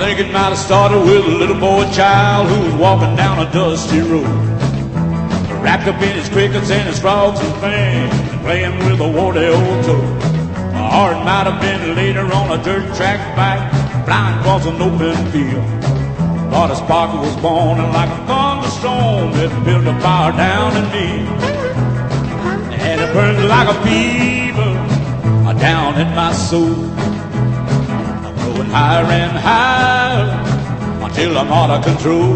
think it might have started with a little boy child who was walking down a dusty road, wrapped up in his crickets and his frogs and things, and playing with a warty old toad. Or it might have been later on a dirt track back, flying across an open field. Thought a spark was born, and like a thunderstorm, it built a fire down in me. And it burned like a fever down in my soul. I'm going higher and higher until I'm out of control.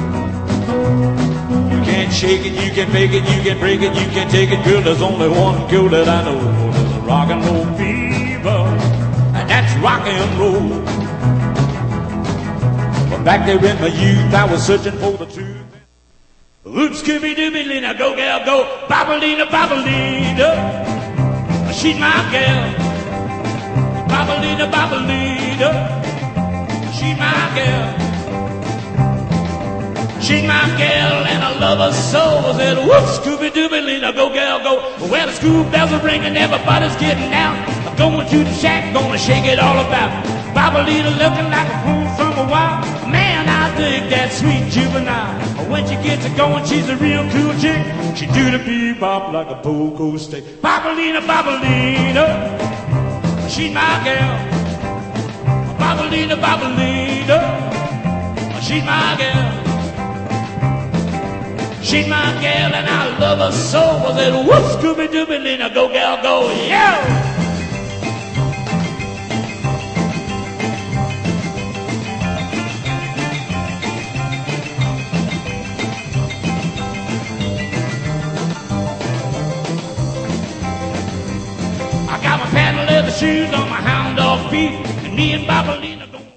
You can't shake it, you can fake it, you can break it, you can take it, girl. There's only one girl that I know. There's a rock and roll fever, and that's rock and roll. But back there in my youth, I was searching for the truth. Oops, Scooby-Dooby-Lina, go gal, go, Bop-a-lina, Bop-a-lina. She's my gal, Bop-a-lina, Bop-a-lina. She's my gal, she's my gal, and I love her so. I said, whoops, Scooby-Dooby-Lina, go gal, go. Well, the school bells are ringing, everybody's getting out. I'm going to the shack, gonna shake it all about. Bop-a-lina looking like a fool from a while. Man, I dig that sweet juvenile. When she gets it going, she's a real cool chick. She do the bebop like a pogo stick. Bop-a-lina, Bop-a-lina, she's my gal. Bop-a-lina, Bop-a-lina, she's my gal. She's my gal and I love her so. I said, whoop, Scooby-Dooby-Lina, go gal, go, yeah! Got my patent leather shoes on my hound dog feet, and me and Bop-a-lina go.